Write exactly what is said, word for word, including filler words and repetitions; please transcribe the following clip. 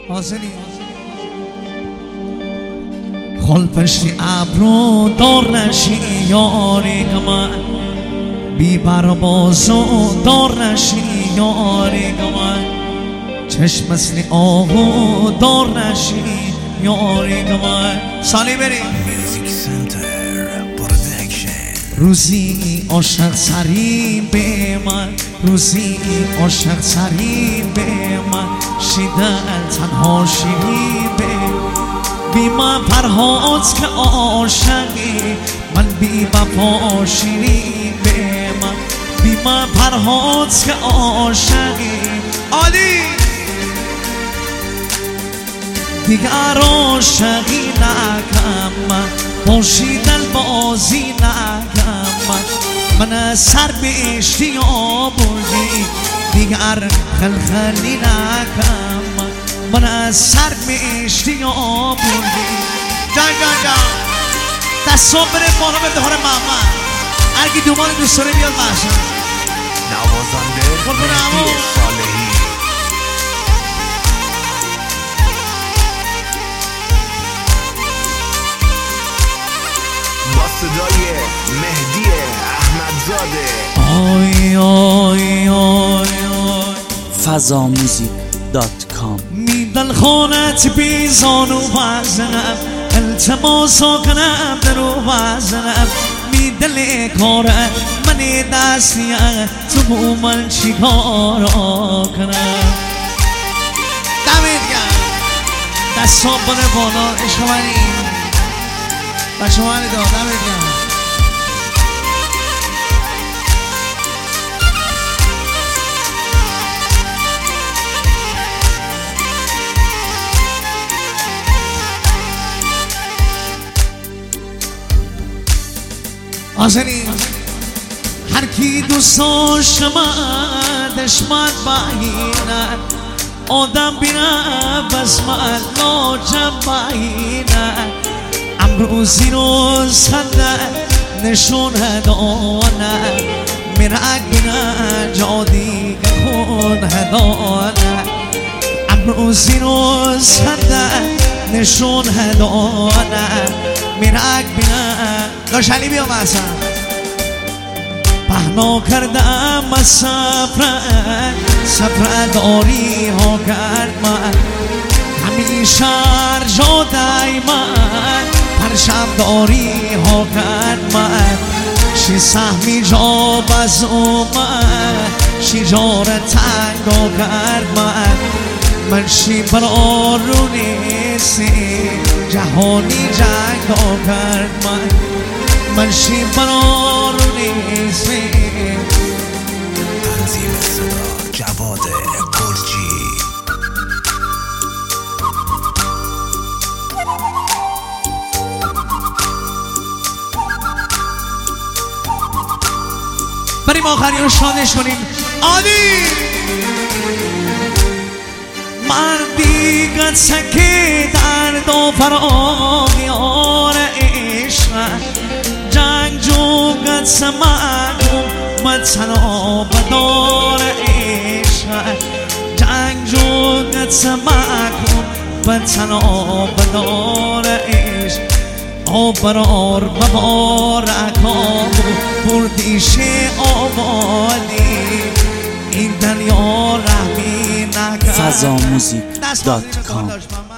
حاضری خل پشتی ابرو دار نشی یاری من بی بربازو دار نشی یاری من چشم مثل آهو دار نشی یاری من سالی بریم روزی عاشق سری به من روزی عاشق سری به من شیدن تنها شیری به بی من پرهاز که عاشقی من بی وفا شیری به من بی من پرهاز که عاشقی عالی دیگر عاشقی نکم من باشی دل بازی نکم من من سر به اشتیا بردی دیگر خلخلی نکم من من سر به اشتیا بردی جان جان جان دستان بره بالا به دهار محمد هرکی دومان دوست داره بیاد باشن نوازنده مهدی صالحی با صدای مهدی احمدزاده آی آی آی آی فضا موزیک دات کام میدل خونت بیزان و وزنم التماسا کنم در و وزنم میدل کاره من دستیه تو بو من چی کارا کنم دمید گرم دستا بره بالا عشق منی بچه منی دار دمید گرم آزنی هر کی دوست داشت من دشمن باینه آدم بینه بس من لاجم باینه امروزی روز خنده نشون دانه میرک بینه جا دیگه خون هدانه امروزی روز خنده نشون دانه میرک بینه داشلی بیا مثلا پهنا کردم از سفره سفره داری ها کرد من همیشه ارجا دایمن پرشم داری ها کرد من شی سهمی جا بز اومد شی جار تنگا کرد من من شی برارونی سی جهانی جنگا کرد من من شی برارونی سی تنظیم صدا جواد گرجی بریم آخری رو شادش کنیم عالی مردی گد سکی درد و فراغیار عشق جنگ جو گد سمکم مطلع بدار عشق جنگ جو گد سمکم مطلع بدار عشق او برار مبارکام بردیش آبادی این دنیا رحمی نکرد فضا موزیک دات کام